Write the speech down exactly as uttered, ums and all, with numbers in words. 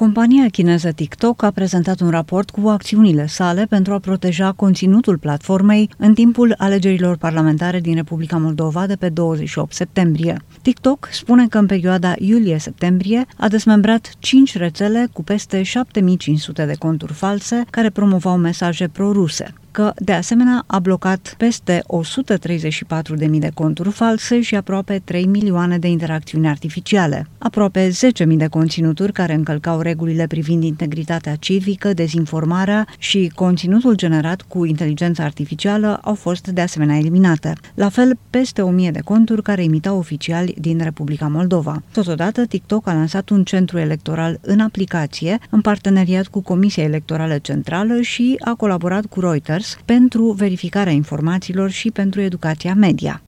Compania chineză TikTok a prezentat un raport cu acțiunile sale pentru a proteja conținutul platformei în timpul alegerilor parlamentare din Republica Moldova de pe douăzeci și opt septembrie. TikTok spune că în perioada iulie-septembrie a dezmembrat cinci rețele cu peste șapte mii cinci sute de conturi false care promovau mesaje pro-ruse, că, de asemenea, a blocat peste o sută treizeci și patru de mii de conturi false și aproape trei milioane de interacțiuni artificiale. Aproape zece mii de conținuturi care încălcau regulile privind integritatea civică, dezinformarea și conținutul generat cu inteligență artificială au fost de asemenea eliminate. La fel, peste o mie de conturi care imitau oficiali din Republica Moldova. Totodată, TikTok a lansat un centru electoral în aplicație, în parteneriat cu Comisia Electorală Centrală și a colaborat cu Reuters pentru verificarea informațiilor și pentru educația media.